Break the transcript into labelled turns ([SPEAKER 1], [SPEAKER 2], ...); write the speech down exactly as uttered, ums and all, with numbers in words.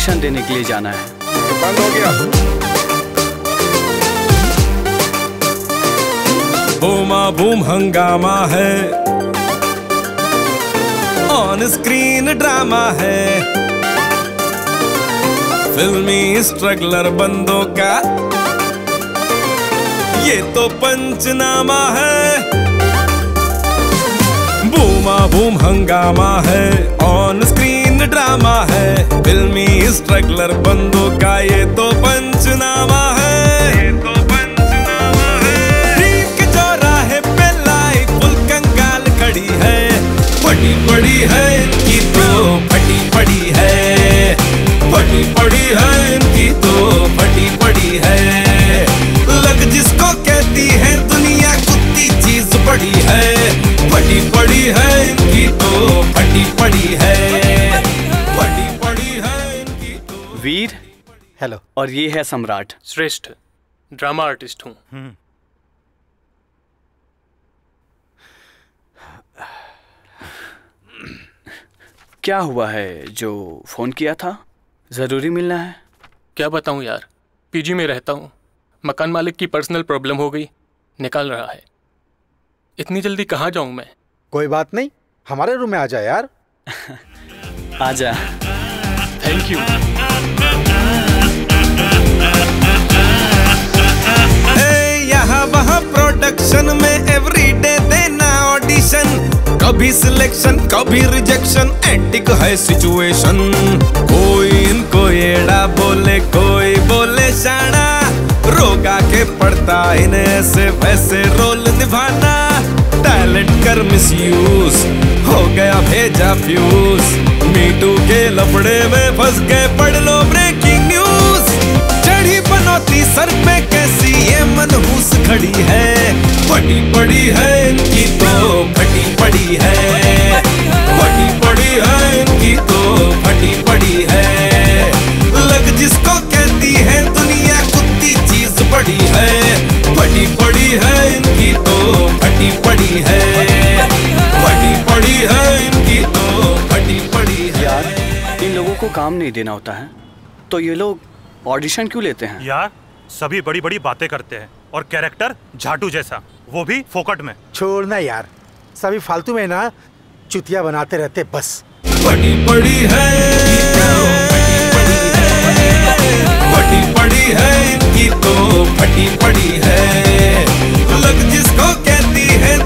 [SPEAKER 1] Audition देने के लिए जाना है।
[SPEAKER 2] तो बंद हो गया।
[SPEAKER 3] बूमा बूम हंगामा है, ऑन स्क्रीन ड्रामा है, फिल्मी स्ट्रगलर बंदों का ये तो पंचनामा है। बूमा बूम हंगामा है, ऑन स्क्रीन ड्रामा है, फिल्मी स्ट्रगलर बंदों का ये तो पंचनामा है। ये तो पंचनामा है। ठीक चौराहे पे लाई फुल कंगाल खड़ी है, फटी पड़ी है इनकी तो फटी पड़ी है, फटी पड़ी है इनकी तो फटी पड़ी है। लग जिसको कहती है दुनिया कुत्ती चीज बड़ी है, फटी पड़ी है इनकी तो फटी पड़ी है, फटी पड़ी है इनकी तो।
[SPEAKER 1] वीर
[SPEAKER 4] हेलो।
[SPEAKER 1] और ये है सम्राट।
[SPEAKER 5] श्रेष्ठ ड्रामा आर्टिस्ट हूँ।
[SPEAKER 1] क्या हुआ है जो फोन किया था? जरूरी मिलना है?
[SPEAKER 5] क्या बताऊँ यार, पीजी में रहता हूँ, मकान मालिक की पर्सनल प्रॉब्लम हो गई, निकाल रहा है। इतनी जल्दी कहाँ जाऊँ मैं?
[SPEAKER 4] कोई बात नहीं, हमारे रूम में आ जा यार।
[SPEAKER 1] आजा।
[SPEAKER 5] Thank you.
[SPEAKER 3] यहाँ वहाँ प्रोडक्शन में एवरीडे देना ऑडिशन, कभी सिलेक्शन कभी रिजेक्शन, एंटिक है सिचुएशन। कोई इनको एड़ा बोले, कोई बोले शाना, रोगा के पड़ता इन्हें ऐसे वैसे रोल निभाना। टैलेंट कर मिसयूज, हो गया भेजा फ्यूज, मीटू के लफड़े में फंस गए, पढ़ लो ब्रेकिंग न्यूज। चढ़ी बनौती सर पे कैसी ये मनहूस खड़ी है, फटी पड़ी है इनकी तो फटी पड़ी है, फटी पड़ी है इनकी तो फटी पड़ी है। लग जिसको कहती है दुनिया कुत्ती चीज बड़ी है, फटी पड़ी है इनकी तो फटी पड़ी है, फटी पड़ी है इनकी तो फटी पड़ी है।
[SPEAKER 1] यार इन लोगों को काम नहीं देना होता है तो ये लोग ऑडिशन क्यों लेते हैं?
[SPEAKER 6] यार सभी बड़ी बड़ी बातें करते हैं और कैरेक्टर झाटू जैसा, वो भी फोकट में।
[SPEAKER 4] छोड़ना यार, सभी फालतू में ना चुतिया बनाते रहते बस।
[SPEAKER 3] फटी पड़ी है, फटी पड़ी है इनकी तो फटी पड़ी है। लग जिसको कहती है